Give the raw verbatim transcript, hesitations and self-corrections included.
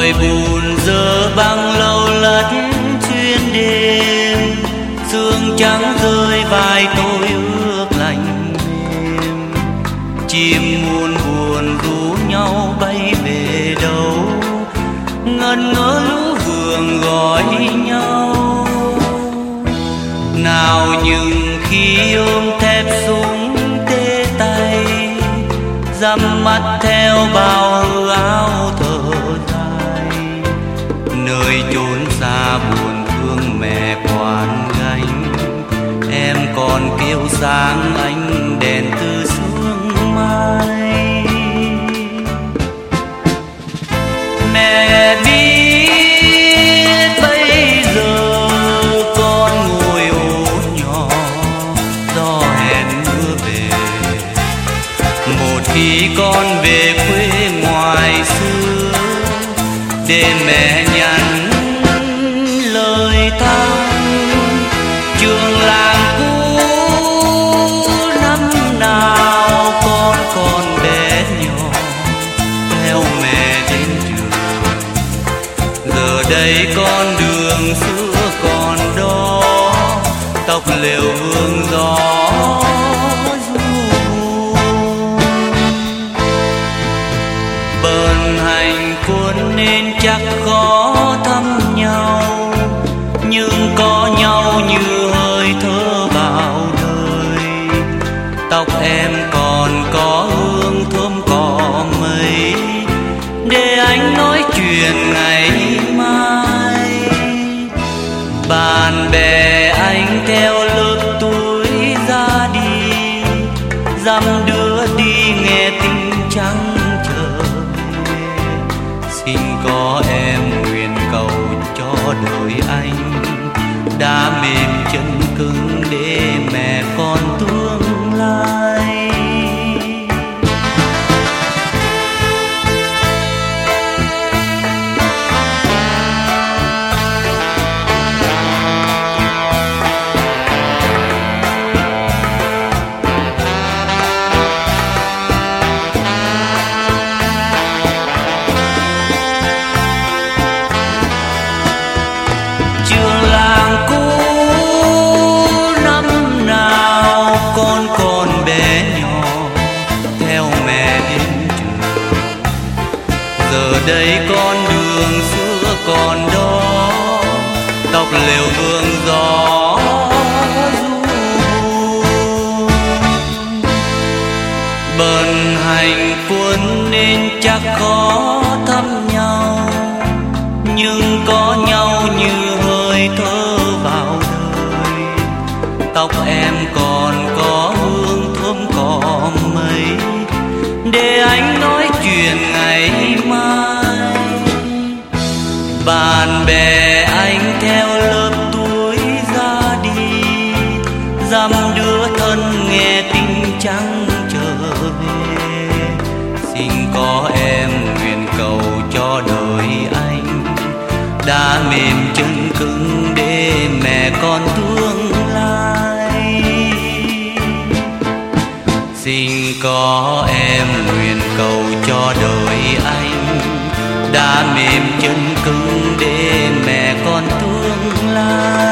nỗi buồn giờ băng lâu lất xuyên đêm, sương trắng rơi vai tôi ướt lạnh mềm. Chim muôn buồn rủ nhau bay về đâu, ngân ngỡ lũ hương gọi nhau. Nào những khi ôm thép súng tê tay, dăm mắt theo bao hư áo thở dài. Nơi chốn xa buồn thương mẹ quán gánh, em còn kêu sáng ánh đèn từ sương mai. Mẹ biết bây giờ con ngồi ổ nhỏ, gió hẹn mưa về. Một khi con về quê ngoài xưa, để mẹ nhắn lời thăm. Trường làng cũ năm nào con còn bé nhỏ, theo mẹ đến trường. Giờ đây con đường xưa còn đó, tóc lều hương gió du. Bần hành quân nên chắc khó thăm nhau, nhưng có nhau như hơi thở vào đời. Tóc em còn có hương thơm cỏ mây, để anh nói chuyện ngày mai. Bạn bè anh theo lớp tuổi ra đi, dăm đứa đi nghe tin trắng trở về. Xin có em nguyện cầu cho đời anh, đã mềm chân cứng để mẹ con tương lai. Giờ đây con đường xưa còn đó, tóc lều vương gió du. Bần hành quân nên chắc khó thăm nhau, nhưng có nhau như hơi thở vào đời. Tóc em còn có hương thơm cỏ mây, để anh nói chuyện ngày mai. Bạn bè anh theo lớp tuổi ra đi, dăm đứa thân nghe tin trắng trở về. Xin có em nguyện cầu cho đời anh, đã mềm chân cứng để mẹ con tương lai. Xin có em nguyện cầu cho đời anh, đã mềm chân cứng để mẹ con tương lai.